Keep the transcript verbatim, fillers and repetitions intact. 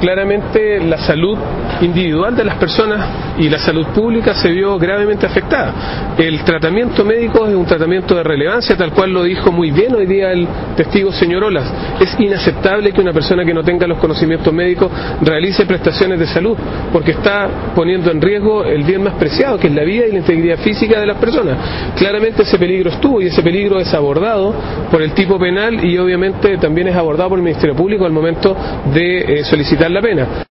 Claramente la salud individual de las personas y la salud pública se vio gravemente afectada. El tratamiento médico es un tratamiento de relevancia, tal cual lo dijo muy bien hoy día el testigo señor Olas. Es inaceptable que una persona que no tenga los conocimientos médicos realice prestaciones de salud, porque está poniendo en riesgo el bien más preciado, que es la vida y la integridad física de las personas. Claramente ese peligro estuvo y ese peligro es abordado por el tipo penal y obviamente también es abordado por el Ministerio Público al momento de eh, solicitar la pena.